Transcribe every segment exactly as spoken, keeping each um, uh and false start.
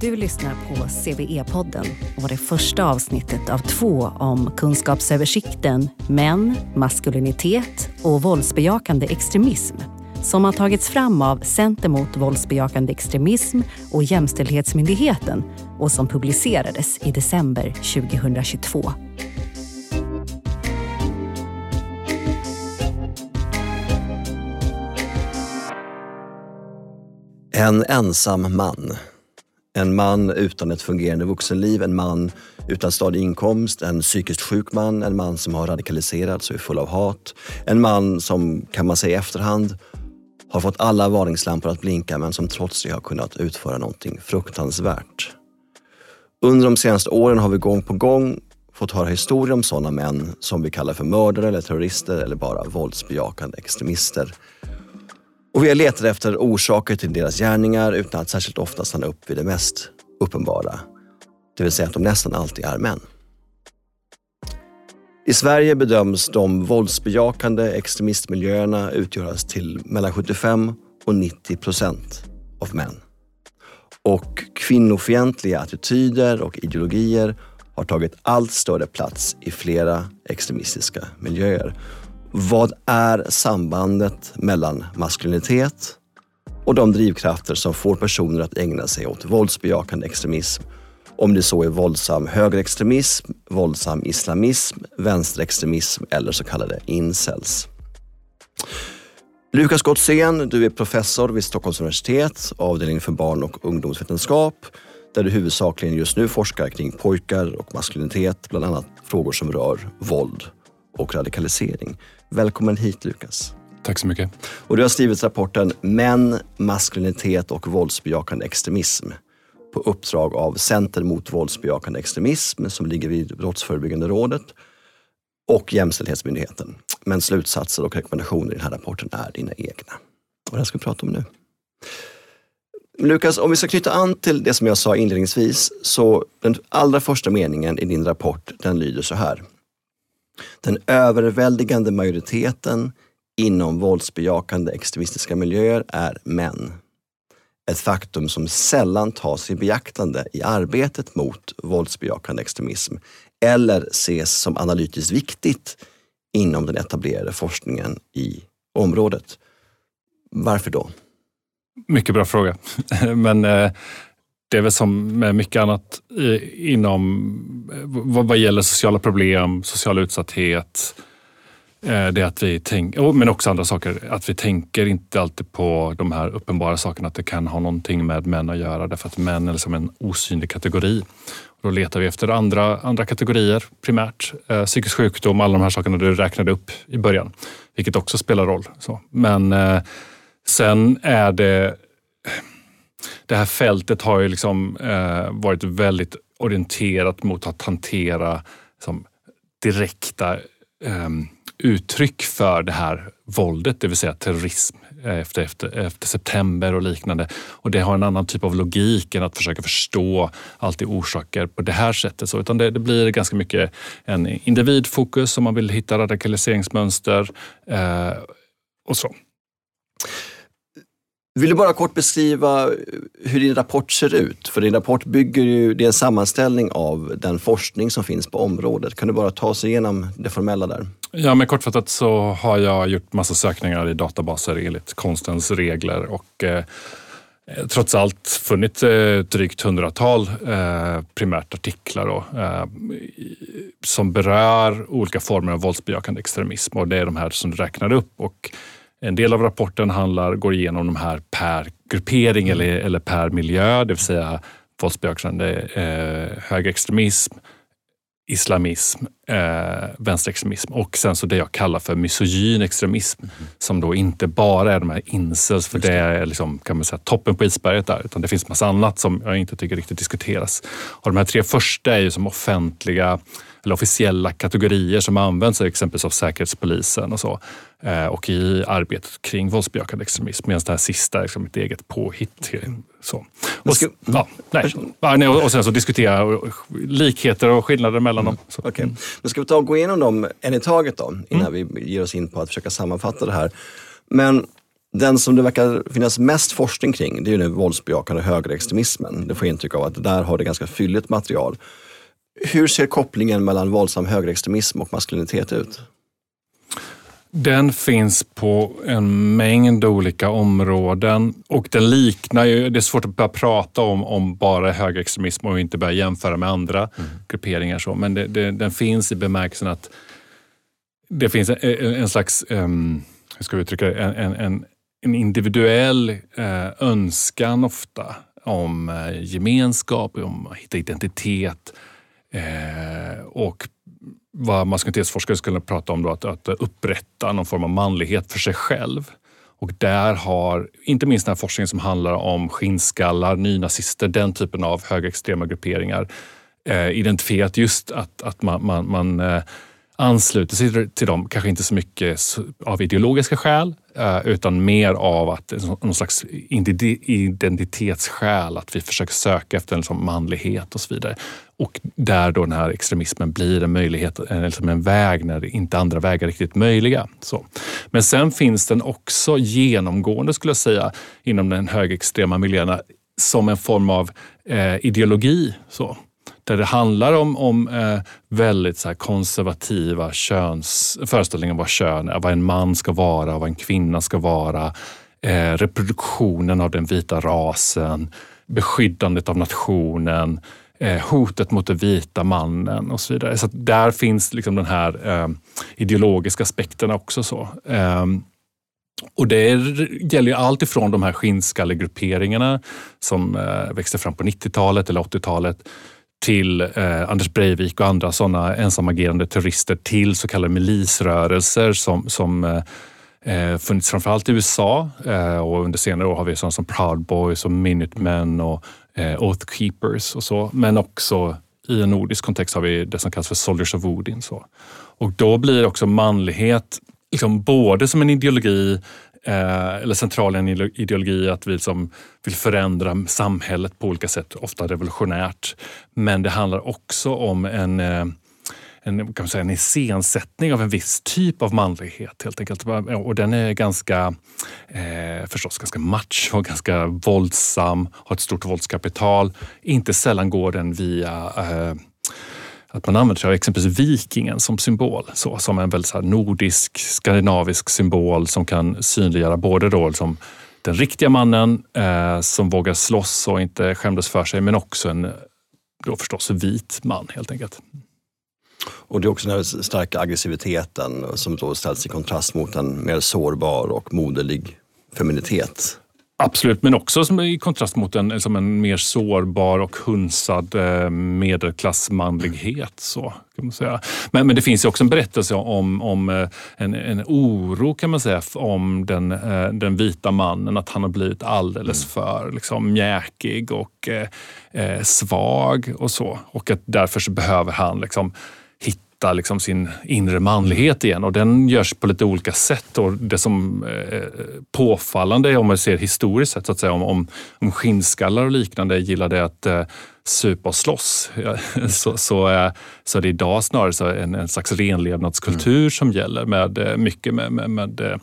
Du lyssnar på C V E-podden och det första avsnittet av två om kunskapsöversikten Män, maskulinitet och våldsbejakande extremism som har tagits fram av Center mot våldsbejakande extremism och Jämställdhetsmyndigheten och som publicerades i december tjugohundratjugotvå. En ensam man. En man utan ett fungerande vuxenliv, en man utan stadig inkomst, en psykiskt sjuk man, en man som har radikaliserats och är full av hat. En man som, kan man säga i efterhand, har fått alla varningslampor att blinka men som trots det har kunnat utföra någonting fruktansvärt. Under de senaste åren har vi gång på gång fått höra historier om sådana män som vi kallar för mördare eller terrorister eller bara våldsbejakande extremister. Och vi har letat efter orsaker till deras gärningar utan att särskilt ofta stanna upp vid det mest uppenbara. Det vill säga att de nästan alltid är män. I Sverige bedöms de våldsbejakande extremistmiljöerna utgöras till mellan sjuttiofem och nittio procent av män. Och kvinnofientliga attityder och ideologier har tagit allt större plats i flera extremistiska miljöer. Vad är sambandet mellan maskulinitet och de drivkrafter som får personer att ägna sig åt våldsbejakande extremism? Om det så är våldsam högerextremism, våldsam islamism, vänsterextremism eller så kallade incels. Lukas Gottsén, du är professor vid Stockholms universitet, avdelning för barn- och ungdomsvetenskap, där du huvudsakligen just nu forskar kring pojkar och maskulinitet, bland annat frågor som rör våld och radikalisering. Välkommen hit, Lukas. Tack så mycket. Och du har skrivit rapporten Män, maskulinitet och våldsbejakande extremism på uppdrag av Center mot våldsbejakande extremism som ligger vid Brottsförebyggande rådet och Jämställdhetsmyndigheten. Men slutsatser och rekommendationer i den här rapporten är dina egna. Och det ska vi prata om nu. Lukas, om vi ska knyta an till det som jag sa inledningsvis, så den allra första meningen i din rapport, den lyder så här. Den överväldigande majoriteten inom våldsbejakande extremistiska miljöer är män. Ett faktum som sällan tas i beaktande i arbetet mot våldsbejakande extremism eller ses som analytiskt viktigt inom den etablerade forskningen i området. Varför då? Mycket bra fråga. Men eh, det är väl som med mycket annat eh, inom vad, vad gäller sociala problem, social utsatthet. Eh, det att vi tänker, men också andra saker, att vi tänker inte alltid på de här uppenbara sakerna att det kan ha någonting med män att göra, därför att män är som en osynlig kategori. Då letar vi efter andra, andra kategorier primärt. Eh, psykisk sjukdom, alla de här sakerna du räknade upp i början. Vilket också spelar roll. Så. Men eh, sen är det... Det här fältet har ju liksom eh, varit väldigt orienterat mot att hantera som direkta eh, uttryck för det här våldet, det vill säga terrorism efter, efter, efter september och liknande. Och det har en annan typ av logik än att försöka förstå alltid orsaker på det här sättet. Så, utan det, det blir ganska mycket en individfokus om man vill hitta radikaliseringsmönster eh, och så. Vill du bara kort beskriva hur din rapport ser ut? För din rapport bygger ju, det är en sammanställning av den forskning som finns på området. Kan du bara ta sig igenom det formella där? Ja, men kortfattat så har jag gjort massa sökningar i databaser enligt konstens regler och eh, trots allt funnit eh, drygt hundratal eh, primärt artiklar då, eh, som berör olika former av våldsbejakande extremism, och det är de här som du räknar upp. Och en del av rapporten handlar, går igenom de här per gruppering eller, eller per miljö, det vill säga våldsbejakande eh, högerextremism, islamism, eh, vänsterextremism och sen så det jag kallar för misogyn extremism mm. som då inte bara är de här incels, för det. det är liksom, kan man säga, toppen på isberget där, utan det finns massa annat som jag inte tycker riktigt diskuteras. Och de här tre första är ju som offentliga eller officiella kategorier som används exempelvis av Säkerhetspolisen och så. Eh, och i arbetet kring våldsbejakande extremism, medan det här sista är liksom ett eget påhitt. Så. Och, ska, ja, nej. och sen så diskutera likheter och skillnader mellan mm. dem. Okej, okay. Nu ska vi ta och gå igenom dem en i taget då, innan mm. vi ger oss in på att försöka sammanfatta det här. Men Den som det verkar finnas mest forskning kring, det är ju den våldsbejakande högerextremismen. Det får intryck av att där har det ganska fylligt material. Hur ser kopplingen mellan våldsam högerextremism och maskulinitet ut? Den finns på en mängd olika områden och den liknar ju, det är svårt att börja prata om, om bara högerextremism och inte börja jämföra med andra mm. grupperingar. Så. Men det, det, den finns i bemärkelsen att det finns en, en slags, um, hur ska vi uttrycka det, en, en, en individuell uh, önskan ofta om uh, gemenskap, om att hitta identitet uh, och vad maskulinitetsforskare skulle prata om då, att, att upprätta någon form av manlighet för sig själv. Och där har, inte minst den här forskningen som handlar om skinnskallar, nynazister, den typen av högerextrema grupperingar, eh, identifierat just att, att man, man, man eh, ansluter sig till dem, kanske inte så mycket av ideologiska skäl, eh, utan mer av att någon slags identitetsskäl, att vi försöker söka efter en liksom manlighet och så vidare. Och där då den här extremismen blir en möjlighet, liksom en väg när inte andra vägar är riktigt möjliga. Så. Men sen finns den också genomgående, skulle jag säga, inom den högerextrema miljöerna som en form av eh, ideologi. Så. Där det handlar om, om eh, väldigt så här konservativa köns, föreställningar om vad kön är, vad en man ska vara, vad en kvinna ska vara, eh, reproduktionen av den vita rasen, beskyddandet av nationen, eh, hotet mot den vita mannen och så vidare. Så att där finns liksom den här eh, ideologiska aspekten också. Så. Eh, Och det gäller ju allt ifrån de här skinnskallegrupperingarna som eh, växte fram på nittiotalet eller åttiotalet till eh, Anders Breivik och andra sådana ensamagerande terrorister till så kallade milisrörelser som, som eh, funnits framförallt i U S A eh, och under senare år har vi sådana som Proud Boys och Minutemen och eh, Oath Keepers och så. Men också i en nordisk kontext har vi det som kallas för Soldiers of Odin. Så. Och då blir också manlighet liksom både som en ideologi eh, eller central en ideologi att vi som vill förändra samhället på olika sätt, ofta revolutionärt. Men det handlar också om en, eh, en, kan man säga, en iscensättning av en viss typ av manlighet helt enkelt. Och den är ganska, eh, förstås ganska macho och ganska våldsam, har ett stort våldskapital. Inte sällan går den via eh, att man använder sig av exempelvis vikingen som symbol, så, som en väldigt så här nordisk, skandinavisk symbol som kan synliggöra både då liksom den riktiga mannen eh, som vågar slåss och inte skämdes för sig, men också en då förstås vit man helt enkelt. Och det är också den här starka aggressiviteten som då ställs i kontrast mot en mer sårbar och moderlig feminitet. Absolut, men också som i kontrast mot en, som en mer sårbar och hunsad eh, medelklassmanlighet. Så, kan man säga. Men, men det finns ju också en berättelse om, om en, en oro kan man säga om den, eh, den vita mannen, att han har blivit alldeles för liksom, mjäkig och eh, svag och så. Och att därför så behöver han liksom hitta liksom sin inre manlighet igen, och den görs på lite olika sätt. Och det som eh, påfallande om man ser historiskt sett så att säga, om, om, om skinnskallar och liknande gillade att eh, supa och slåss ja, så, så, eh, så är det idag snarare så en, en slags renlevnadskultur mm. som gäller med eh, mycket med, med, med eh,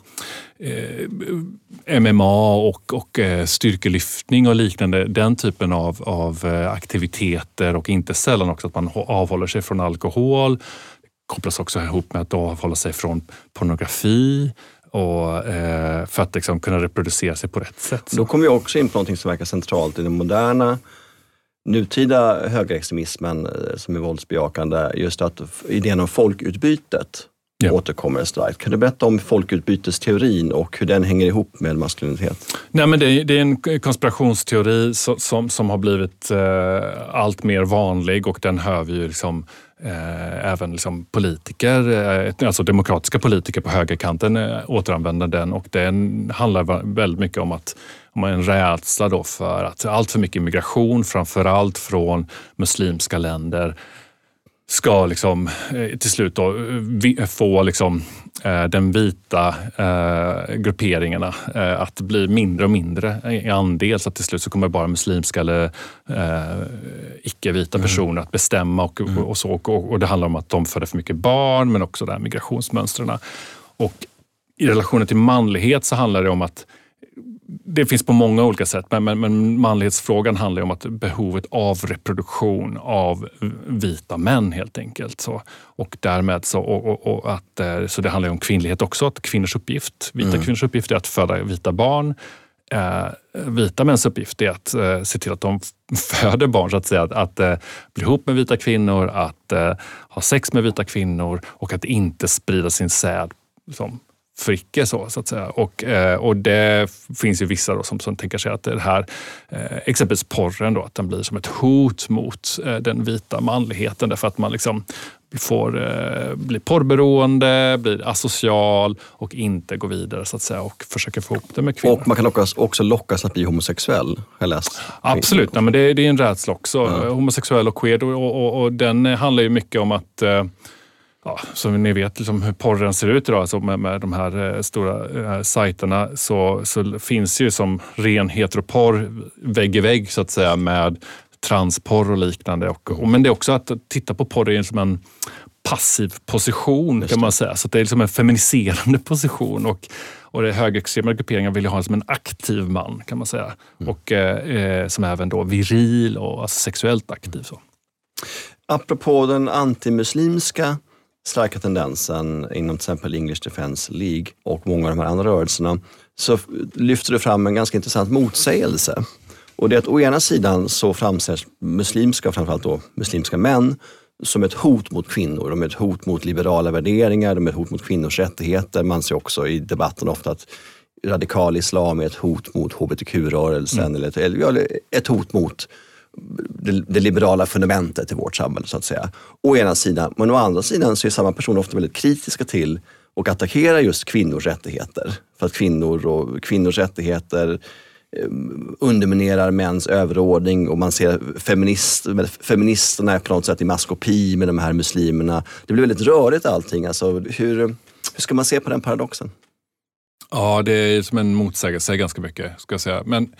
M M A och, och eh, styrkelyftning och liknande, den typen av, av eh, aktiviteter, och inte sällan också att man avhåller sig från alkohol. Kopplas också ihop med att avhålla sig från pornografi och, eh, för att liksom kunna reproducera sig på rätt sätt. Så. Då kommer vi också in på något som verkar centralt i den moderna nutida högerextremismen som är våldsbejakande, just att idén om folkutbytet ja. återkommer starkt. Kan du berätta om folkutbytesteorin och hur den hänger ihop med maskulinitet? Nej, men det är, det är en konspirationsteori som, som, som har blivit eh, allt mer vanlig, och den hör vi ju liksom Eh, även liksom politiker, eh, alltså demokratiska politiker på högerkanten eh, återanvänder den, och den handlar väldigt mycket om att om en rädsla då för att allt för mycket immigration, framförallt från muslimska länder, ska liksom eh, till slut då vi, få liksom eh, den vita eh, grupperingarna eh, att bli mindre och mindre i andel, så att till slut så kommer bara muslimska eller eh, icke-vita mm. personer att bestämma och, mm. och så, och, och det handlar om att de föder för mycket barn, men också där migrationsmönstren. Och i relationen till manlighet så handlar det om att det finns på många olika sätt, men, men, men manlighetsfrågan handlar ju om att behovet av reproduktion av vita män helt enkelt. Så, och därmed så, och, och, och att, så det handlar ju om kvinnlighet också, att kvinnors uppgift, vita mm. kvinnors uppgift är att föda vita barn. Eh, vita mäns uppgift är att eh, se till att de föder barn, så att säga, att, att eh, bli ihop med vita kvinnor, att eh, ha sex med vita kvinnor och att inte sprida sin säd som fricke så, så att säga. Och, eh, och det finns ju vissa då som, som tänker sig att det här, eh, exempelvis porren då, att den blir som ett hot mot eh, den vita manligheten, därför att man liksom får eh, bli porrberoende, blir asocial och inte gå vidare så att säga och försöka få ihop det med kvinnor. Och man kan lockas, också lockas att bli homosexuell, har jag läst. Absolut, nej, men det, det är en rädsla också. Ja. Homosexuell och queer och, och, och den handlar ju mycket om att eh, ja, som ni vet liksom hur porren ser ut idag, alltså med, med de här eh, stora eh, sajterna, så, så finns ju som ren heteroporr vägg i vägg så att säga med transporr och liknande. Och, och, men det är också att titta på porr som en passiv position kan man säga. Så det är liksom en feminiserande position och, och det högerextrema grupperingar vill ju ha som en aktiv man kan man säga. Mm. Och eh, som även då viril och alltså sexuellt aktiv. Så. Apropå den antimuslimska starka tendensen inom till exempel English Defence League och många av de här andra rörelserna, så lyfter du fram en ganska intressant motsägelse. Och det är att å ena sidan så framställs muslimska, framförallt då muslimska män, som ett hot mot kvinnor. De är ett hot mot liberala värderingar, de är ett hot mot kvinnors rättigheter. Man ser också i debatten ofta att radikal islam är ett hot mot H B T Q-rörelsen mm. eller, ett, eller ett hot mot det, det liberala fundamentet i vårt samhälle så att säga. Å ena sidan, men å andra sidan så är samma person ofta väldigt kritiska till och attackerar just kvinnors rättigheter. För att kvinnor och kvinnors rättigheter underminerar mäns överordning och man ser feminist, feministerna på något sätt i maskopi med de här muslimerna. Det blir väldigt rörigt allting. Alltså, hur, hur ska man se på den paradoxen? Ja, det är som en motsägelse ganska mycket, ska jag säga. Men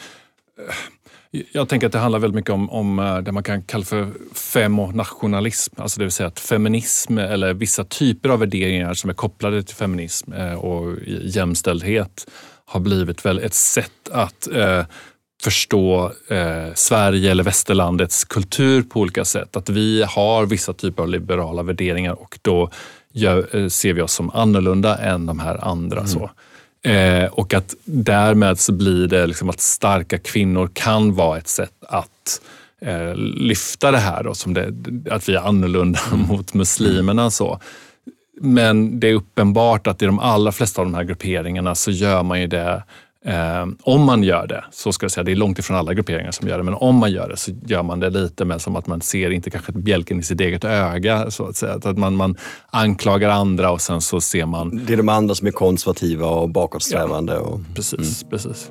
jag tänker att det handlar väldigt mycket om, om det man kan kalla för femonationalism. Alltså det vill säga att feminism eller vissa typer av värderingar som är kopplade till feminism och jämställdhet har blivit väl ett sätt att eh, förstå eh, Sverige eller västerlandets kultur på olika sätt. Att vi har vissa typer av liberala värderingar och då gör, eh, ser vi oss som annorlunda än de här andra. Mm. Så. Eh, och att därmed så blir det liksom att starka kvinnor kan vara ett sätt att eh, lyfta det här då, som det, att vi är annorlunda mm. mot muslimerna så. Men det är uppenbart att i de allra flesta av de här grupperingarna så gör man ju det, eh, om man gör det, så ska jag säga, det är långt ifrån alla grupperingar som gör det, men om man gör det så gör man det lite med som att man ser inte kanske bjälken i sitt eget öga, så att säga. Att man, man anklagar andra och sen så ser man... Det är de andra som är konservativa och bakåtsträvande. Och... Ja, precis, mm. precis.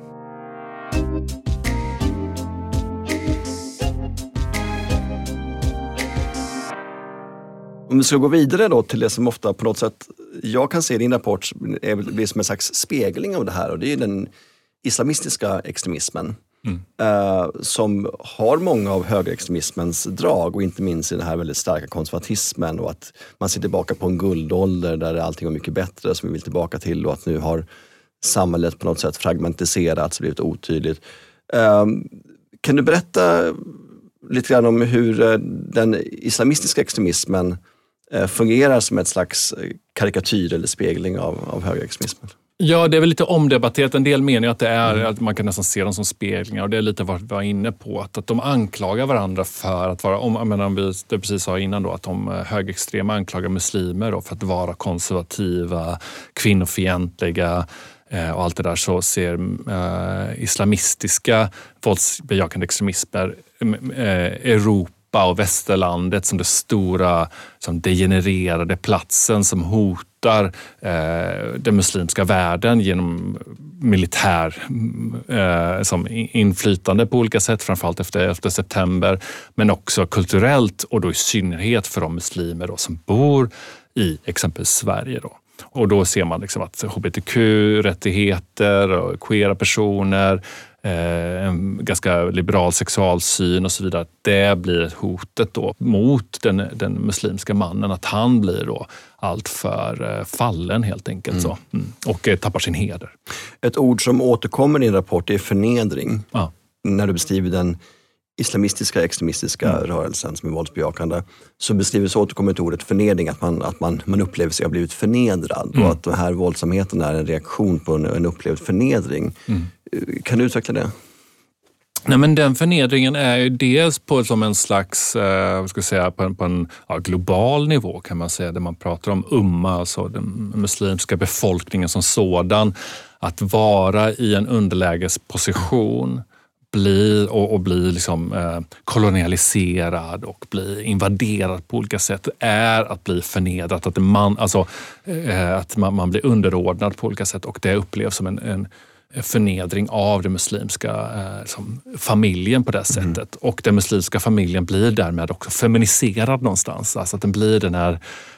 Om vi ska gå vidare då till det som ofta på något sätt, jag kan se i din rapport, är blir som en slags spegling av det här och det är den islamistiska extremismen. Mm. Uh, som har många av högerextremismens drag och inte minst i den här väldigt starka konservatismen och att man ser tillbaka på en guldålder där allting var mycket bättre som vi vill tillbaka till och att nu har samhället på något sätt fragmentiserats och blivit otydligt. Uh, kan du berätta lite grann om hur den islamistiska extremismen fungerar som ett slags karikatyr eller spegling av, av högerextremismen? Ja, det är väl lite omdebatterat. En del menar att det är mm. att man kan nästan se dem som speglingar och det är lite vad vi var inne på. Att, att de anklagar varandra för att vara, om, jag menar, vi det precis sa innan då, att de högerextrema anklagar muslimer då för att vara konservativa, kvinnofientliga och allt det där, så ser eh, islamistiska våldsbejakande extremismer eh, Europa och västerlandet som det stora, som degenererade platsen som hotar eh, den muslimska världen genom militär eh, som inflytande på olika sätt, framförallt efter elfte september, men också kulturellt och då i synnerhet för de muslimer då som bor i exempelvis Sverige då. Och då ser man liksom att H B T Q-rättigheter och queera personer en ganska liberal sexualsyn och så vidare. Det blir ett hotet då mot den, den muslimska mannen, att han blir då allt för fallen helt enkelt. Mm. Så. Mm. Och tappar sin heder. Ett ord som återkommer i en rapport är förnedring. Ja. När du beskriver den islamistiska, extremistiska mm. rörelsen som är våldsbejakande, så beskrivs återkommande ordet förnedring, att man, att man, man upplever sig ha blivit förnedrad mm. och att den här våldsamheten är en reaktion på en, en upplevd förnedring. Mm. Kan du utveckla det? Nej, men den förnedringen är ju dels på som en slags, eh, vad ska jag säga, på en, på en ja, global nivå kan man säga, där man pratar om umma, alltså den muslimska befolkningen som sådan, att vara i en underlägesposition, bli och, och bli liksom, eh, kolonialiserad och bli invaderad på olika sätt, är att bli förnedrad, att man, alltså, eh, att man, man blir underordnad på olika sätt, och det upplevs som en, en förnedring av den muslimska eh, som familjen på det sättet. Mm. Och den muslimska familjen blir därmed också feminiserad någonstans. Alltså att den blir den här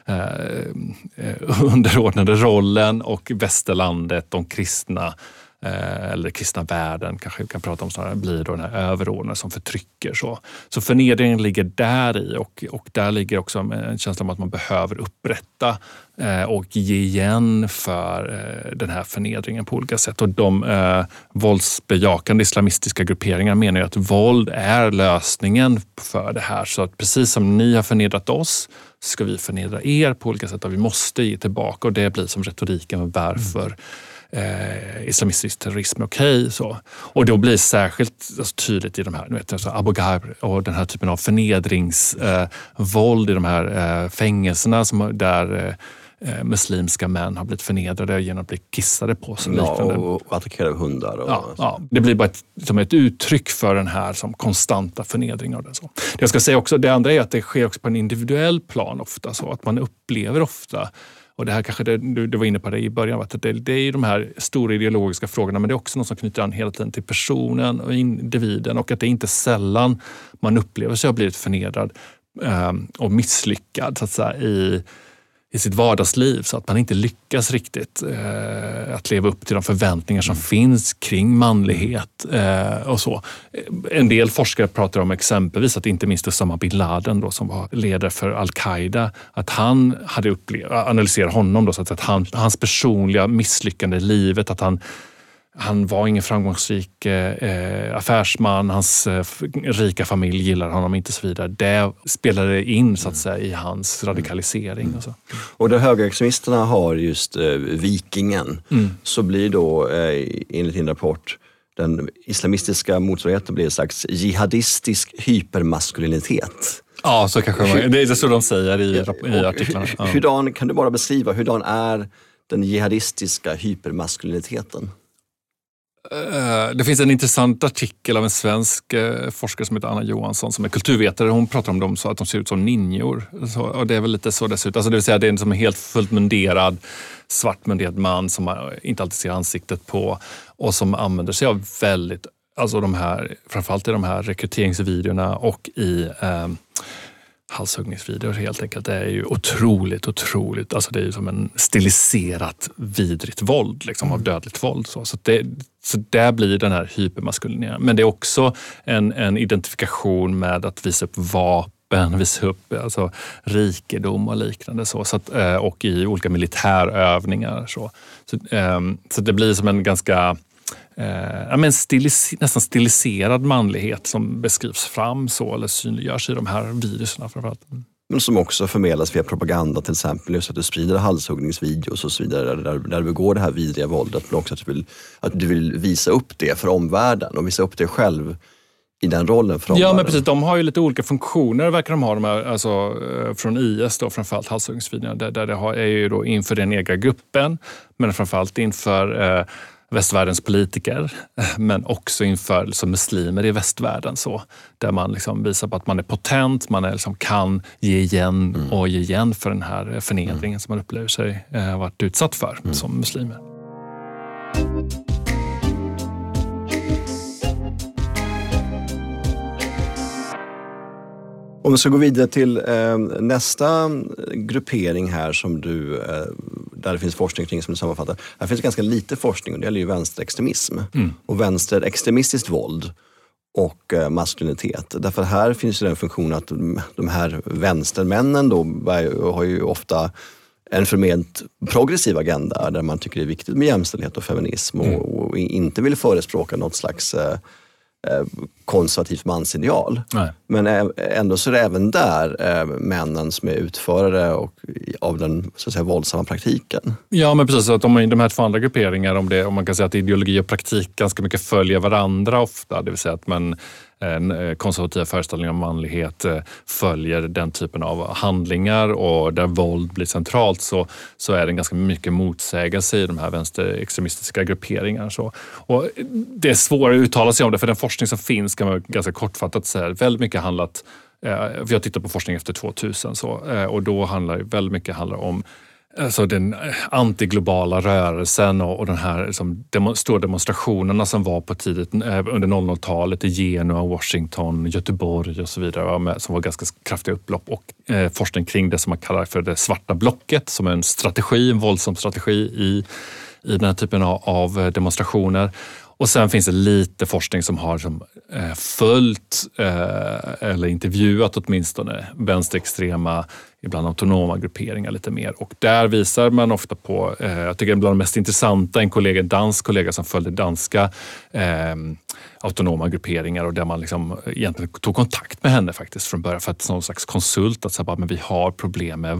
eh, underordnade rollen, och västerlandet, de kristna eh, eller kristna världen kanske vi kan prata om snarare, blir då den här överordnade som förtrycker. Så, så förnedringen ligger där i, och, och där ligger också en känsla om att man behöver upprätta och ge igen för eh, den här förnedringen på olika sätt. Och de eh, våldsbejakande islamistiska grupperingar menar ju att våld är lösningen för det här. Så att precis som ni har förnedrat oss, ska vi förnedra er på olika sätt, och vi måste ge tillbaka. Och det blir som retoriken varför eh, islamistisk terrorism är okej. Så. Och då blir särskilt alltså, tydligt i de här, nu vet jag, så Abu Ghraib och den här typen av förnedringsvåld eh, i de här eh, fängelserna som, där eh, muslimska män har blivit förnedrade genom att bli kissade på. Som ja, och, och attackerade hundar. Och ja, ja, det blir bara ett, som ett uttryck för den här som konstanta förnedringen av det. Så. Det jag ska säga också, det andra är att det sker också på en individuell plan ofta, så att man upplever ofta, och det här kanske det, du, du var inne på det i början, att det, det är ju de här stora ideologiska frågorna, men det är också något som knyter an hela tiden till personen och individen, och att det inte sällan man upplever sig ha blivit förnedrad eh, och misslyckad så att säga i i sitt vardagsliv, så att man inte lyckas riktigt eh, att leva upp till de förväntningar som finns kring manlighet eh, och så. En del forskare pratar om exempelvis att inte minst Osama bin Laden då, som var ledare för Al-Qaida, att han hade upplevt, analyserat honom då, så att han, hans personliga misslyckande i livet, att han Han var ingen framgångsrik eh, affärsman, hans eh, rika familj gillar honom inte så vidare. Det spelade in så att säga i hans radikalisering. Mm. Och, så. Och där högerextremisterna har just eh, vikingen, mm. så blir då eh, enligt din rapport den islamistiska motsvarigheten blir en slags jihadistisk hypermaskulinitet. Ja, så kanske man, det är så de säger i, i artiklarna. Ja. Hurdan, kan du bara beskriva, hurdan är den jihadistiska hypermaskuliniteten? Det finns en intressant artikel av en svensk forskare som heter Anna Johansson, som är kulturvetare. Hon pratar om dem så att de ser ut som ninjor. Så, och det är väl lite så det ser ut. Alltså det vill säga det är en som är helt fullt munderad, svartmunderad man som man inte alltid ser ansiktet på, och som använder sig av väldigt, alltså de här, framförallt i de här rekryteringsvideorna och i eh, halshuggningsvideor helt enkelt. Det är ju otroligt, otroligt, alltså det är ju som en stiliserat vidrigt våld, liksom av dödligt våld. Så, så, det, så där blir den här hypermaskulineringen. Men det är också en, en identifikation med att visa upp vapen, visa upp alltså, rikedom och liknande. Så, så att, och i olika militärövningar. Så, så, så det blir som en ganska Eh, men stilis- nästan stiliserad manlighet som beskrivs fram så, eller synliggörs i de här videorna framförallt. Men som också förmedlas via propaganda, till exempel just att du sprider halshuggningsvideos och så vidare, där, där du begår det här vidriga våldet, men också att du, vill, att du vill visa upp det för omvärlden och visa upp det själv i den rollen för omvärlden. Ja, men precis. De har ju lite olika funktioner, verkar de ha, de här, alltså, från I S då, framförallt halshuggningsvideorna, där, där det har, är ju då inför den egna gruppen, men framförallt inför eh, västvärldens politiker, men också inför liksom, muslimer i västvärlden, så, där man liksom visar på att man är potent, man är, liksom, kan ge igen mm. och ge igen för den här förnedringen mm. som man upplever sig eh, varit utsatt för mm. som muslimer. Om vi ska gå vidare till eh, nästa gruppering här som du, eh, där det finns forskning kring som du sammanfattar. Här finns ganska lite forskning och det gäller ju vänsterextremism. Mm. Och vänsterextremistiskt våld och eh, maskulinitet. Därför här finns ju den funktionen att de här vänstermännen då har ju ofta en förment progressiv agenda där man tycker det är viktigt med jämställdhet och feminism och, mm. och inte vill förespråka något slags eh, konservativt mansideal. Nej. Men ändå så är det även där eh, männen som är utförare och, av den så att säga, våldsamma praktiken. Ja, men precis. Att de, de här två andra grupperingar, om, det, om man kan säga att ideologi och praktik ganska mycket följer varandra ofta, det vill säga att man en konservativa föreställningar om manlighet följer den typen av handlingar och där våld blir centralt så, så är det ganska mycket motsägelse i de här vänsterextremistiska grupperingarna. Så. Och det är svårt att uttala sig om det för den forskning som finns kan man ganska kortfattat säga väldigt mycket handlat, vi har tittat på forskning efter tvåtusen så, och då handlar det väldigt mycket handlar om alltså den antiglobala rörelsen och, och den här liksom, demo, stora demonstrationerna som var på tidigt under noll noll-talet i Genua, Washington, Göteborg och så vidare med, som var ganska kraftiga upplopp och eh, forskning kring det som man kallar för det svarta blocket som är en strategi, en våldsam strategi i, i den här typen av, av demonstrationer. Och sen finns det lite forskning som har som, eh, följt eh, eller intervjuat åtminstone vänsterextrema, ibland autonoma grupperingar lite mer. Och där visar man ofta på, eh, jag tycker bland de mest intressanta, en kollega, en dansk kollega som följde danska eh, autonoma grupperingar och där man liksom egentligen tog kontakt med henne faktiskt från början för att någon slags konsult att säga att men vi har problem med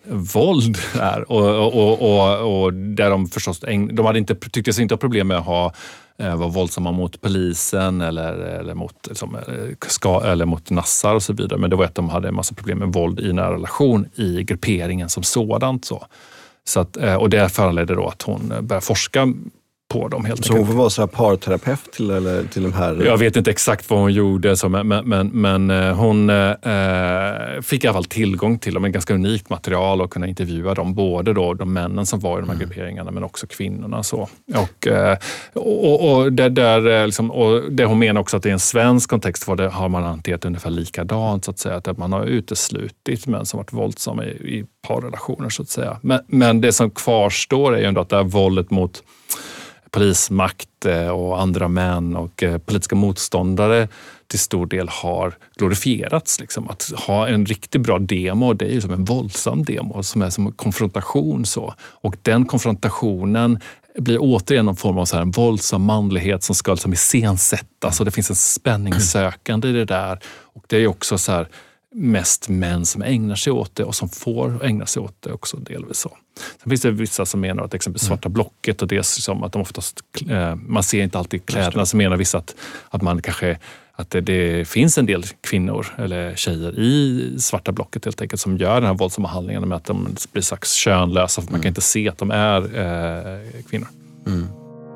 våld här och, och, och, och där de förstås, de hade inte, tyckte sig inte ha problem med att ha var våldsamma mot polisen eller, eller, mot, liksom, ska, eller mot nassar och så vidare. Men det var att de hade en massa problem med våld i nära relation i grupperingen som sådant. Så. Så att, och det föranledde då att hon började forska på dem helt så enkelt. Hon var så här parterapeut till, eller, till de här? Jag vet inte exakt vad hon gjorde, så, men, men, men hon eh, fick i alla fall tillgång till dem, en ganska unikt material och kunna intervjua dem, både då de männen som var i de här mm. grupperingarna men också kvinnorna. Så. Och, och, och, det, där, liksom, och det hon menar också att i en svensk kontext var det, har man hanterat ungefär likadant så att säga, att man har uteslutit män som varit våldsamma i, i parrelationer så att säga. Men, men det som kvarstår är ju ändå att det här våldet mot polismakt och andra män och politiska motståndare till stor del har glorifierats. Liksom. Att ha en riktigt bra demo, det är ju som en våldsam demo som är som en konfrontation. Så. Och den konfrontationen blir återigen någon form av så här en våldsam manlighet som ska liksom iscensättas. Så det finns en spänningssökande i det där. Och det är också så här mest män som ägnar sig åt det och som får ägna sig åt det också delvis så. Sen finns det vissa som menar att exempelvis svarta blocket och det är som att de oftast, eh, man ser inte alltid kläderna, så menar vissa att, att man kanske att det, det finns en del kvinnor eller tjejer i svarta blocket helt enkelt som gör den här våldsamma handlingarna med att de blir slags könlösa för man kan inte se att de är eh, kvinnor. Mm.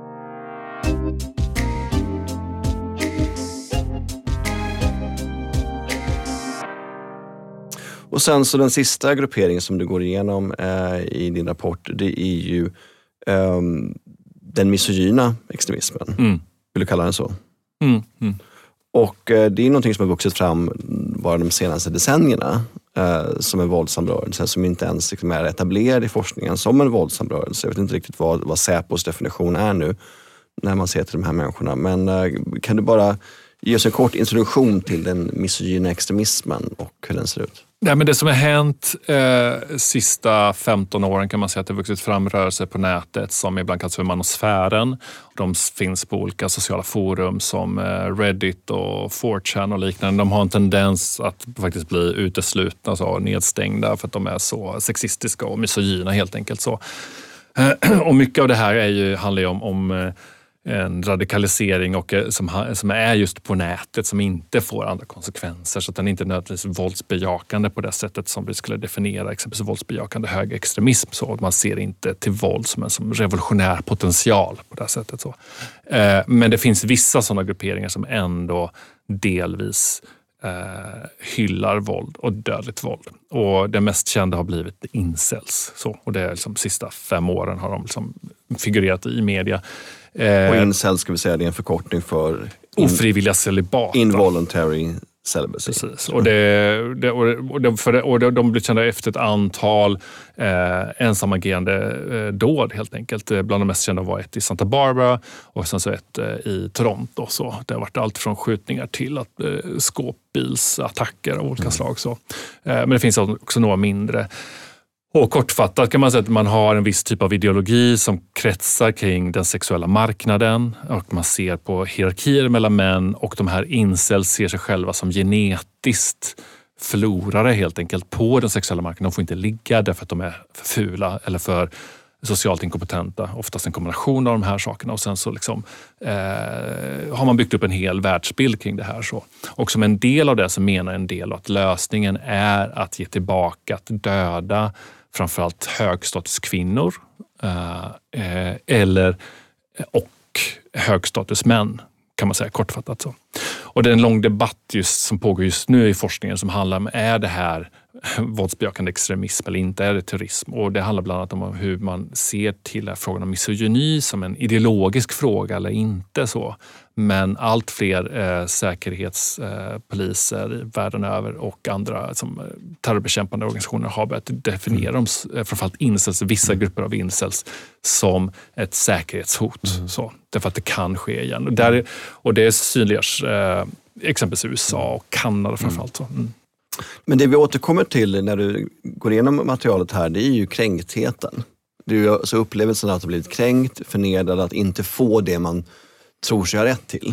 Och sen så den sista grupperingen som du går igenom eh, i din rapport, det är ju eh, den misogyna extremismen. Mm. Vill du kalla den så? Mm. Mm. Och eh, det är någonting som har vuxit fram bara de senaste decennierna eh, som en våldsam rörelse som inte ens liksom, är etablerad i forskningen som en våldsam rörelse. Jag vet inte riktigt vad, vad Säpos definition är nu när man ser till de här människorna. Men eh, kan du bara ge oss en kort introduktion till den misogyna extremismen och hur den ser ut? Nej, men det som har hänt eh, sista femton åren kan man säga att det har vuxit fram rörelser på nätet som ibland kallas för manosfären. De finns på olika sociala forum som eh, Reddit och four chan och liknande. De har en tendens att faktiskt bli uteslutna, alltså nedstängda för att de är så sexistiska och misogyna helt enkelt. Så. Eh, och mycket av det här är ju, handlar ju om, om eh, en radikalisering och som, som är just på nätet som inte får andra konsekvenser så att den inte är nödvändigtvis våldsbejakande på det sättet som vi skulle definiera exempelvis våldsbejakande högerextremism. Så man ser inte till våld som en som revolutionär potential på det sättet. Så. Eh, men det finns vissa sådana grupperingar som ändå delvis eh, hyllar våld och dödligt våld. Och det mest kända har blivit incels. Så. Och det är liksom, sista fem åren har de liksom figurerat i media. Och incel ska vi säga, det är en förkortning för in, ofrivilliga celibat. Involuntary celibacy. Precis. Och, det, det, och, det, för det, och det, de blev kända efter ett antal eh, ensamagerande eh, dåd helt enkelt. Bland de mest kända var ett i Santa Barbara och sen så ett eh, i Toronto. Så det har varit allt från skjutningar till att, eh, skåpbilsattacker av olika mm. slag. Så. Eh, men det finns också några mindre. Och kortfattat kan man säga att man har en viss typ av ideologi som kretsar kring den sexuella marknaden och man ser på hierarkier mellan män och de här incels ser sig själva som genetiskt förlorare helt enkelt på den sexuella marknaden. De får inte ligga därför att de är för fula eller för socialt inkompetenta. Oftast en kombination av de här sakerna och sen så liksom, eh, har man byggt upp en hel världsbild kring det här. Så. Och som en del av det så menar en del att lösningen är att ge tillbaka, att döda framförallt högstatuskvinnor eh, eller, och högstatusmän kan man säga kortfattat. Så. Och det är en lång debatt just, som pågår just nu i forskningen som handlar om är det här våldsbejakande extremism eller inte, är det terrorism? Och det handlar bland annat om hur man ser till frågan om misogyni som en ideologisk fråga eller inte så. Men allt fler eh, säkerhetspoliser eh, världen över och andra som, eh, terrorbekämpande organisationer har börjat definiera dem, eh, framförallt incels, vissa grupper av incels, som ett säkerhetshot. Mm. Så, därför att det kan ske igen. Och, där, och det synliggörs eh, exempelvis i U S A och Kanada framförallt. Så. Mm. Men det vi återkommer till när du går igenom materialet här, det är ju kränktheten. Det är ju alltså upplevelsen att ha blivit kränkt, förnedrad, att inte få det man tror sig ha rätt till.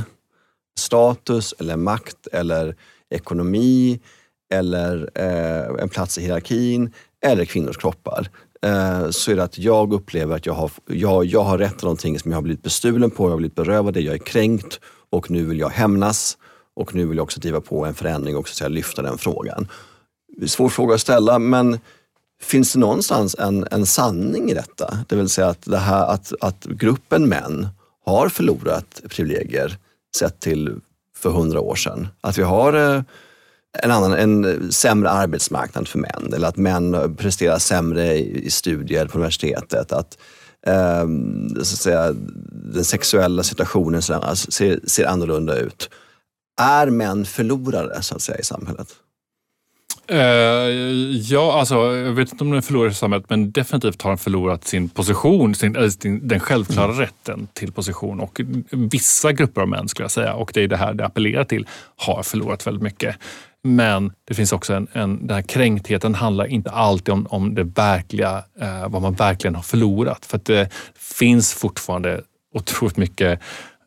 Status eller makt eller ekonomi eller eh, en plats i hierarkin eller kvinnors kroppar. Eh, så är det att jag upplever att jag har, jag, jag har rätt till någonting som jag har blivit bestulen på, jag har blivit berövad det, jag är kränkt och nu vill jag hämnas. Och nu vill jag också driva på en förändring och också säga, lyfta den frågan. Det är svår fråga att ställa, men finns det någonstans en, en sanning i detta? Det vill säga att, det här, att, att gruppen män har förlorat privilegier sett till för hundra år sedan. Att vi har en, annan, en sämre arbetsmarknad för män. Eller att män presterar sämre i, i studier på universitetet. Att, eh, så att säga, den sexuella situationen ser, ser annorlunda ut. Är män förlorare så att säga i samhället? Uh, ja, alltså jag vet inte om de är förlorare i samhället, men definitivt har de förlorat sin position, sin, sin, den självklara mm. rätten till position. Och vissa grupper av män skulle jag säga, och det är det här det appellerar till, har förlorat väldigt mycket. Men det finns också en, en den här kränktheten handlar inte alltid om, om det verkliga, uh, vad man verkligen har förlorat. För att det finns fortfarande otroligt mycket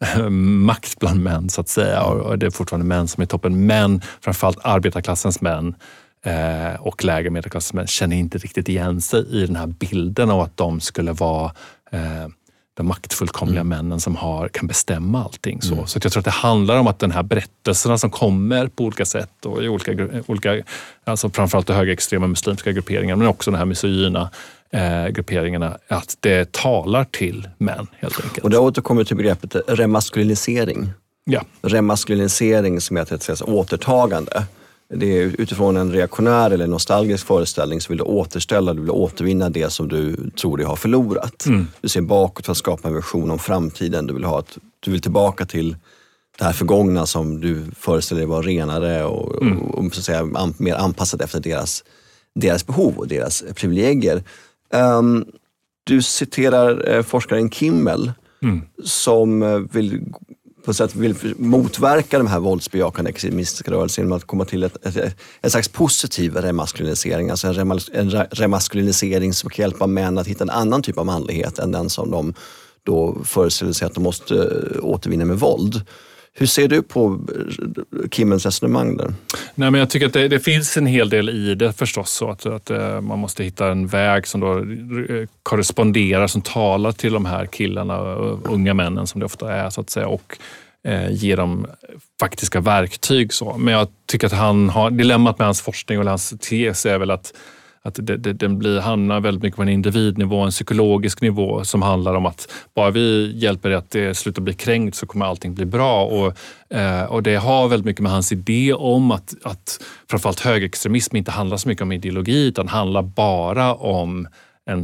makt bland män så att säga, och det är fortfarande män som är toppen, men framförallt arbetarklassens män eh, och lägre medelklassens män känner inte riktigt igen sig i den här bilden av att de skulle vara eh, de maktfullkomliga mm. männen som har, kan bestämma allting. Så, mm. så att jag tror att det handlar om att den här berättelserna som kommer på olika sätt och i olika, olika alltså framförallt högerextrema muslimska grupperingar, men också den här misogyna Eh, grupperingarna, att det talar till män helt enkelt. Och det återkommer till begreppet remaskulinisering. Ja. Remaskulinisering som är ett, ett, ett återtagande. Det är utifrån en reaktionär eller nostalgisk föreställning så vill du återställa, du vill återvinna det som du tror dig har förlorat. Mm. Du ser bakåt för att skapa en vision om framtiden. Du vill, ha ett, du vill tillbaka till det här förgångna som du föreställer dig var renare och, mm. och, och så att säga, an, mer anpassat efter deras, deras behov och deras privilegier. Um, du citerar eh, forskaren Kimmel mm. som eh, vill, på sätt vill motverka de här våldsbejakande extremistiska rörelserna genom att komma till ett, ett, ett slags positiv remaskulinisering. Alltså en, remas, en remaskulinisering som kan hjälpa män att hitta en annan typ av manlighet än den som de då föreställer sig att de måste återvinna med våld. Hur ser du på Kimmels resonemang där? Nej, men jag tycker att det, det finns en hel del i det förstås. Så att, att man måste hitta en väg som då korresponderar, som talar till de här killarna och unga männen som det ofta är så att säga, och eh, ger dem faktiska verktyg. Så. Men jag tycker att han har, dilemmat med hans forskning och hans tes är väl att Att det, det, den blir, hamnar väldigt mycket på en individnivå, en psykologisk nivå som handlar om att bara vi hjälper det att det slutar bli kränkt så kommer allting bli bra. Och, eh, och det har väldigt mycket med hans idé om att, att framförallt högerextremism inte handlar så mycket om ideologi utan handlar bara om en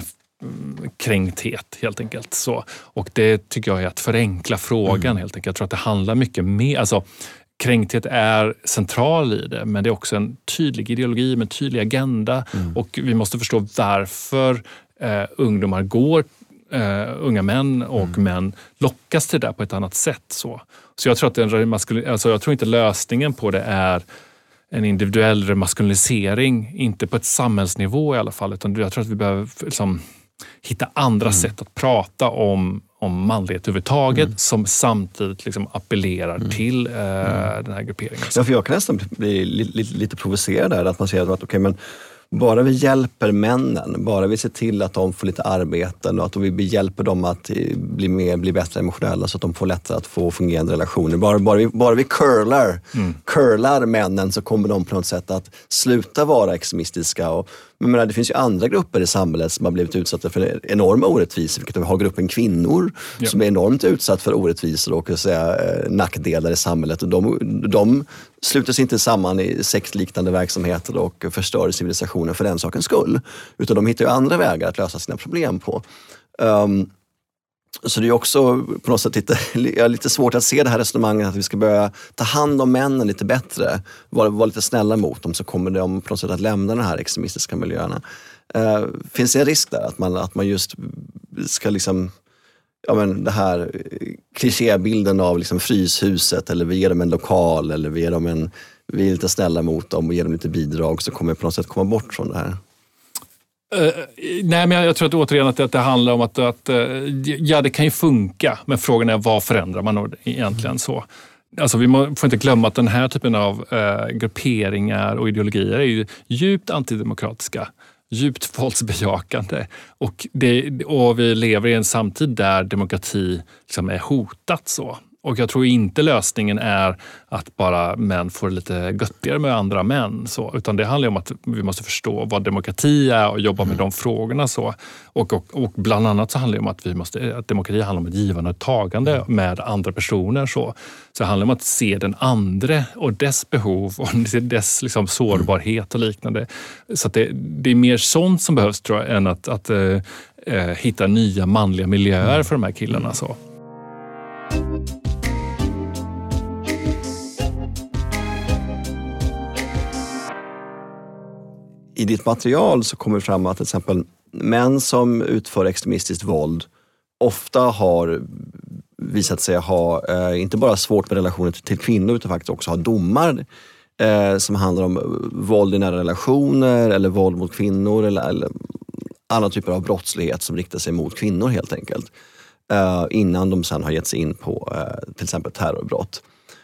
kränkthet helt enkelt. Så. Och det tycker jag är att förenkla frågan mm. helt enkelt. Jag tror att det handlar mycket mer, alltså kränkthet är central i det, men det är också en tydlig ideologi med en tydlig agenda mm. och vi måste förstå varför eh, ungdomar går, eh, unga män och mm. män lockas till det där på ett annat sätt. Så, så jag tror att en maskulin, alltså jag tror inte lösningen på det är en individuell remaskulinisering, inte på ett samhällsnivå i alla fall, utan jag tror att vi behöver liksom hitta andra mm. sätt att prata om, om manlighet överhuvudtaget mm. som samtidigt liksom appellerar mm. till eh, mm. den här grupperingen. Ja, för jag kan nästan bli lite, lite, lite provocerad där, att man säger att okay, men bara vi hjälper männen, bara vi ser till att de får lite arbeten och att vi hjälper dem att bli, mer, bli bättre emotionella så att de får lättare att få fungerande relationer. Bara, bara, vi, bara vi curlar, mm. curlar männen så kommer de på något sätt att sluta vara extremistiska. Och, men menar, det finns ju andra grupper i samhället som har blivit utsatta för enorma orättvisor. Vilket vi har gruppen kvinnor ja. som är enormt utsatt för orättvisor och kan säga, nackdelar i samhället. Och de, de sluter sig inte samman i sektliknande verksamheter och förstör civilisationen för den sakens skull. Utan de hittar ju andra vägar att lösa sina problem på. Um, så det är också på något sätt lite, lite svårt att se det här resonemanget att vi ska börja ta hand om männen lite bättre. Vara, vara lite snälla mot dem så kommer de på något sätt att lämna de här extremistiska miljöerna. Uh, finns det en risk där att man, att man just ska liksom ja men det här klichébilden av liksom fryshuset eller vi ger dem en lokal eller vi ger dem en vi är lite snälla mot dem och ger dem lite bidrag så kommer på något sätt komma bort från det här. Uh, nej men jag, jag tror att återigen att det, att det handlar om att, att uh, ja det kan ju funka men frågan är vad förändrar man egentligen så. Alltså vi må, får inte glömma att den här typen av uh, grupperingar och ideologier är ju djupt antidemokratiska. Djupt våldsbejakande och, det, och vi lever i en samtid där demokrati liksom är hotat så. Och jag tror inte lösningen är att bara män får lite göttigare med andra män. Så. Utan det handlar om att vi måste förstå vad demokrati är och jobba med de frågorna. Så. Och, och, och bland annat så handlar det om att, vi måste, att demokrati handlar om ett givande och tagande med andra personer. Så, så det handlar om att se den andre och dess behov och dess liksom, sårbarhet och liknande. Så att det, det är mer sånt som behövs tror jag än att, att äh, äh, hitta nya manliga miljöer för de här killarna. Så. I ditt material så kommer det fram att till exempel män som utför extremistiskt våld ofta har visat sig ha eh, inte bara svårt med relationer till kvinnor utan faktiskt också ha domar eh, som handlar om våld i nära relationer eller våld mot kvinnor eller, eller andra typer av brottslighet som riktar sig mot kvinnor helt enkelt. Eh, innan de sen har gett sig in på eh, till exempel terrorbrott.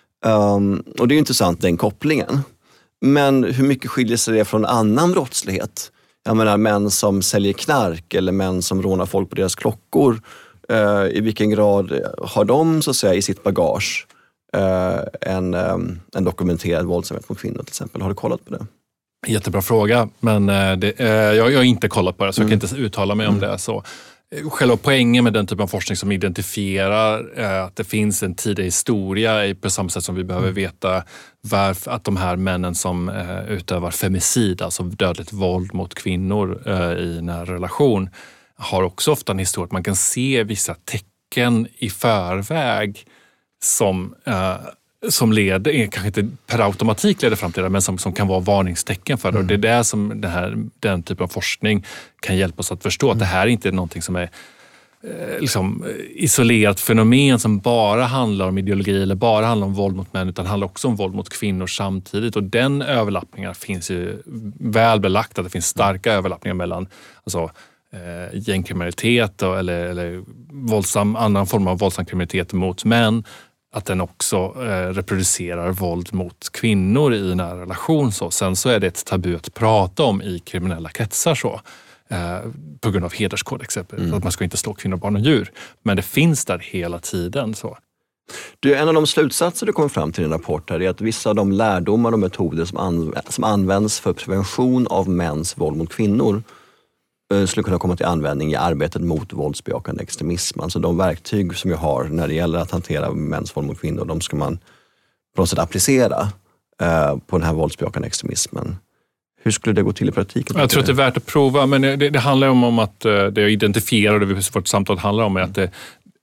Um, och det är intressant den kopplingen. Men hur mycket skiljer sig det från annan brottslighet? Jag menar män som säljer knark eller män som rånar folk på deras klockor. Eh, I vilken grad har de så att säga i sitt bagage eh, en, eh, en dokumenterad våldsamhet mot kvinnor till exempel? Har du kollat på det? Jättebra fråga, men det, eh, jag, jag har inte kollat på det så jag mm. kan inte uttala mig om mm. det. Så. Själva poängen med den typen av forskning som identifierar eh, att det finns en tidig historia på samma sätt som vi behöver veta varför att de här männen som eh, utövar femicid, alltså dödligt våld mot kvinnor eh, i en relation, har också ofta en historia att man kan se vissa tecken i förväg som eh, som leder, kanske inte per automatik leder fram till det, men som, som kan vara varningstecken för det. Mm. Och det är där som den, här, den typen av forskning kan hjälpa oss att förstå mm. att det här inte är någonting som är eh, liksom, isolerat fenomen som bara handlar om ideologi eller bara handlar om våld mot män, utan handlar också om våld mot kvinnor samtidigt. Och den överlappningen finns ju väl belagt, att det finns starka överlappningar mellan alltså, eh, gängkriminalitet och, eller, eller våldsam, annan form av våldsam kriminalitet mot män, att den också eh, reproducerar våld mot kvinnor i en relation. Så. Sen så är det ett tabu att prata om i kriminella kretsar så, eh, på grund av hederskodex, mm. att man ska inte slå kvinnor, barn och djur. Men det finns där hela tiden. Så. Du, en av de slutsatser du kommer fram till i din rapport är att vissa av de lärdomar och metoder som, anv- som används för prevention av mäns våld mot kvinnor skulle kunna komma till användning i arbetet mot våldsbejakande extremism. Alltså de verktyg som jag har när det gäller att hantera mäns våld mot kvinnor, de ska man på något sätt applicera eh, på den här våldsbejakande extremismen. Hur skulle det gå till i praktiken? Jag tror att det är värt att prova, men det, det handlar om, om att det jag identifierar och det vårt samtal handlar om är att det,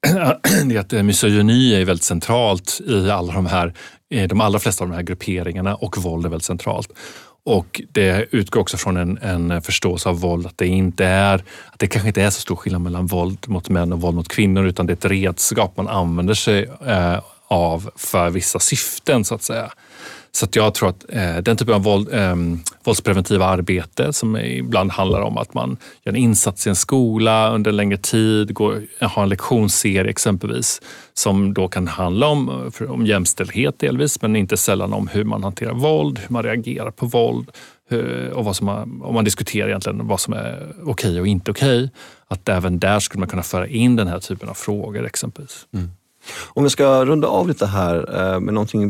är att misogyni är väldigt centralt i alla de här, de allra flesta av de här grupperingarna, och våld är väldigt centralt. Och det utgår också från en, en förståelse av våld, att det inte är, att det kanske inte är så stor skillnad mellan våld mot män och våld mot kvinnor, utan det är ett redskap man använder sig eh, av för vissa syften, så att säga. Så att jag tror att eh, den typen av våld, eh, våldspreventiva arbete, som ibland handlar om att man gör en insats i en skola under en längre tid, går, har en lektionsserie exempelvis, som då kan handla om, för, om jämställdhet delvis, men inte sällan om hur man hanterar våld, hur man reagerar på våld, hur, och vad som man, om man diskuterar egentligen vad som är okej och inte okej. Att även där skulle man kunna föra in den här typen av frågor exempelvis. Mm. Om vi ska runda av lite här med någonting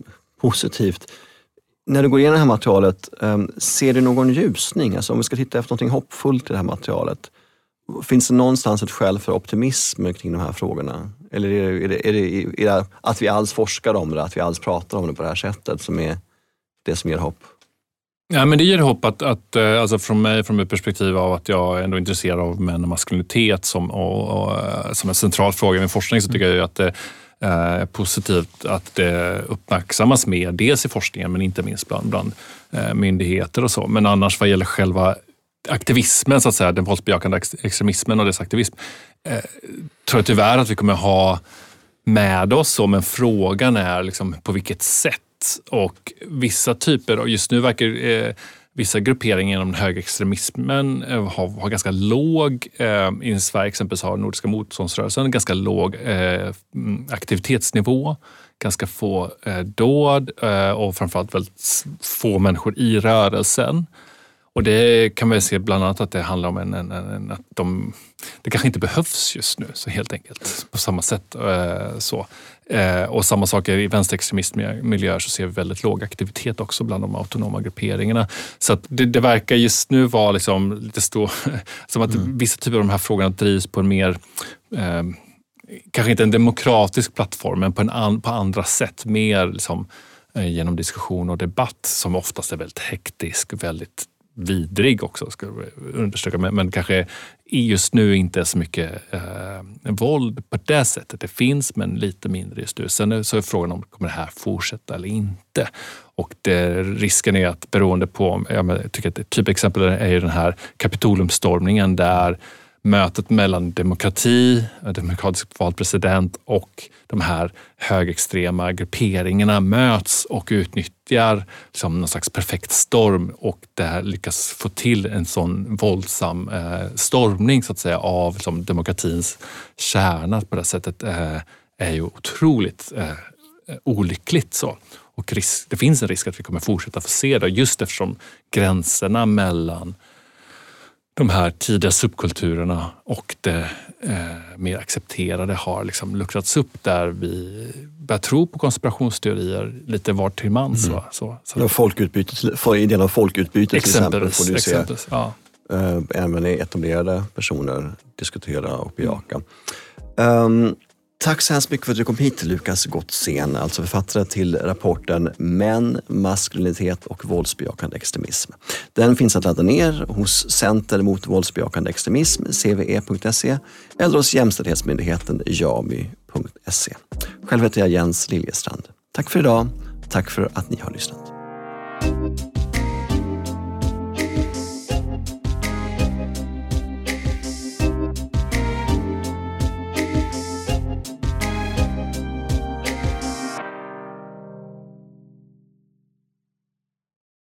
positivt. När du går igenom det här materialet, ser du någon ljusning? Alltså om vi ska titta efter någonting hoppfullt i det här materialet, finns det någonstans ett skäl för optimism kring de här frågorna? Eller är det, är det, är det, är det att vi alls forskar om det, att vi alls pratar om det på det här sättet som är det som ger hopp? Ja, men det ger hopp att, att alltså från mig, från mitt perspektiv av att jag är ändå intresserad av män och maskulinitet som, och, och, som en central fråga i min forskning, så tycker jag ju att det är positivt att det uppmärksammas mer, dels i forskningen men inte minst bland, bland myndigheter och så. Men annars vad gäller själva aktivismen, så att säga, den våldsbejakande extremismen och dess aktivism, eh, tror jag tyvärr att vi kommer ha med oss, men frågan är liksom på vilket sätt. Och vissa typer, och just nu verkar eh, vissa grupperingar inom högerextremismen eh, har, har ganska låg, eh, i Sverige exempelvis har Nordiska motståndsrörelsen ganska låg eh, aktivitetsnivå, ganska få eh, dåd eh, och framförallt väldigt få människor i rörelsen. Och det kan man se bland annat att det handlar om en, en, en, att de, det kanske inte behövs just nu, så helt enkelt på samma sätt. Eh, så. Eh, och samma saker i vänsterextremistmiljöer, så ser vi väldigt låg aktivitet också bland de autonoma grupperingarna. Så att det, det verkar just nu vara liksom lite stå, som att mm. vissa typer av de här frågorna drivs på en mer, eh, kanske inte en demokratisk plattform, men på, en an, på andra sätt, mer liksom, eh, genom diskussion och debatt som oftast är väldigt hektisk, väldigt vidrig också, ska jag undersöka, men, men kanske just nu inte är så mycket eh, våld på det sättet. Det finns, men lite mindre just nu. Sen så är frågan om kommer det här fortsätta eller inte. Och det, risken är att beroende på, jag tycker att ett typexempel är ju den här Kapitoliumstormningen, där mötet mellan demokrati, demokratiskt vald president och de här högerextrema grupperingarna möts och utnyttjar som någon slags perfekt storm, och där lyckas få till en sån våldsam eh, stormning, så att säga, av liksom, demokratins kärna på det sättet eh, är ju otroligt eh, olyckligt så. Och risk, det finns en risk att vi kommer fortsätta få se det, just eftersom gränserna mellan de här tidiga subkulturerna och det eh, mer accepterade har liksom luckrats upp, där vi börjar tro på konspirationsteorier lite var till mans. Mm. Så, så. Folkutbyte, för idén av folkutbyte till exempel får du se. Ja. Äh, även etablerade personer diskutera och bejaka. Um, Tack så hemskt mycket för att du kom hit, Lukas Gottsén, alltså författare till rapporten Män, maskulinitet och våldsbejakande extremism. Den finns att ladda ner hos Center mot våldsbejakande extremism, c v e punkt se, eller hos Jämställdhetsmyndigheten, jami punkt se. Själv heter jag Jens Liljestrand. Tack för idag, tack för att ni har lyssnat.